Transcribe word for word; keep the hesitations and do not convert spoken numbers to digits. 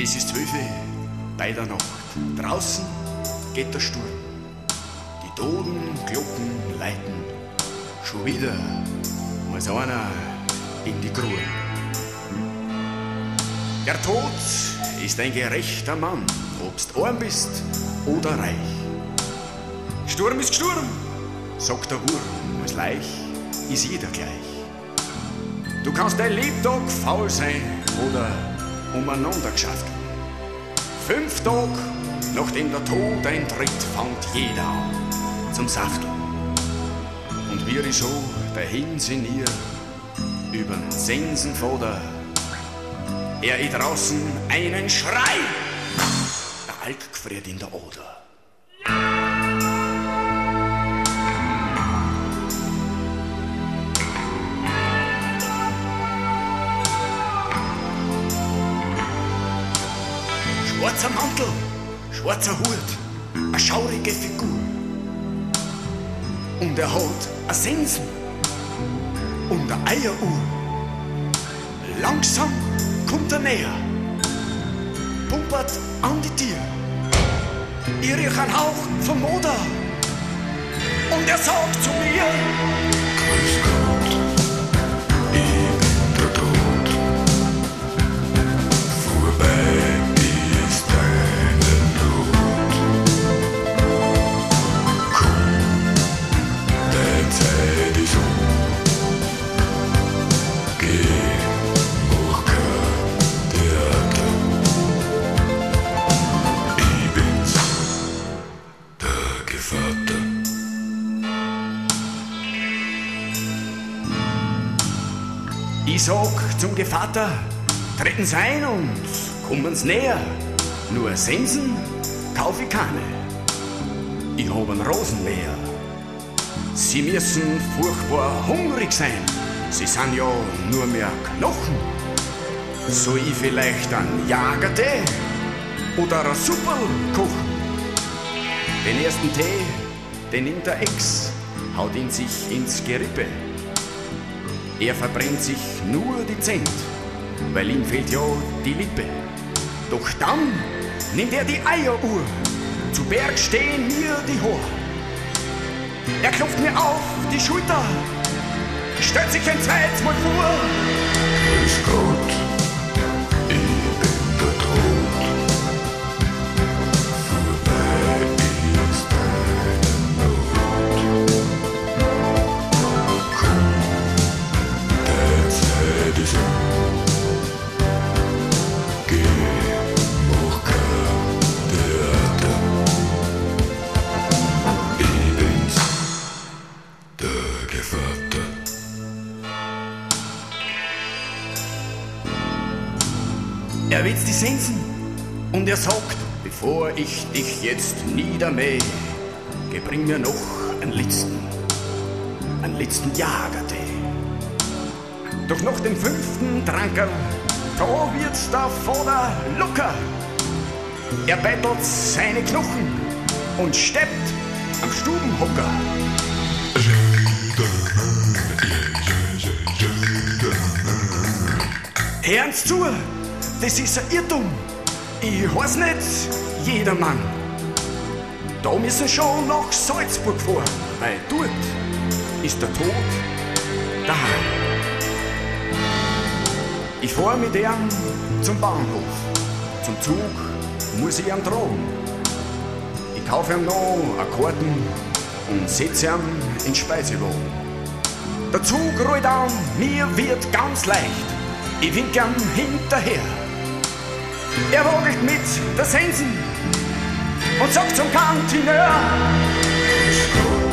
Es ist zwölf bei der Nacht. Draußen geht der Sturm. Die Totenglocken läuten. Schon wieder muss einer in die Grube. Der Tod ist ein gerechter Mann, obst arm bist oder reich. Sturm ist Sturm, sagt der Wurm, als Leich ist jeder gleich. Du kannst dein Lebtag faul sein oder umeinander geschafft. Fünf Tage, nachdem der Tod eintritt, fängt jeder an zum Safteln. Und wir ich so dahin sinnier übern Sensenvater, er i draußen einen Schrei, der Alk gefriert in der Oder. Schwarzer Mantel, schwarzer Hut, eine schaurige Figur. Und er hat a Sensen und a Eieruhr. Langsam kommt er näher, pumpert an die Tür. Ich riech einen Hauch vom Moder und er sagt zu mir: Grüß Gott, ich bin der Tod. Vorbei ist deine Not. Komm, deine Zeit ist um. Geh, mach kein Theater. Ich bin's, der Gevatter. Ich sag zum Gevatter, treten's ein und kommen's näher. Nur Sensen kauf ich keine. Ich hab ein Rosenmäher. Sie müssen furchtbar hungrig sein. Sie sind ja nur mehr Knochen. Soll ich vielleicht einen Jagertee oder eine Suppe kochen? Den ersten Tee, den nimmt der Ex, haut ihn sich ins Gerippe. Er verbrennt sich nur die Zent, weil ihm fehlt ja die Lippe. Doch dann nimmt er die Eieruhr, zu Berg stehen mir die Haare. Er klopft mir auf die Schulter, stellt sich ein zweites Mal vor. Grüß Gott, ich bin der Tod. Vorbei ist deine Not. Komm, deine Zeit ist um. Geh, mach kein Theater. Ich bin's, der Gevatter. Er wetzt die Sensen und er sagt: Bevor ich dich jetzt niedermäh, bring mir noch einen letzten, einen letzten Jagertee. Doch nach dem fünften Trankerl, da wird der Vater locker. Er bettelt seine Knochen und steppt am Stubenhocker. Hören's zu, das ist ein Irrtum. Ich heiß nicht jedermann. Da müssen schon nach Salzburg fahren, weil dort ist der Tod daheim. Ich fahr mit ihm zum Bahnhof. Zum Zug muss ich ihn tragen. Ich kauf ihm noch eine Karten und setz ihn ins Speisewagen. Der Zug rollt an, mir wird ganz leicht. Ich wink ihm hinterher. Er wogelt mit der Sensen und sagt zum Kantineur: Grüß Gott.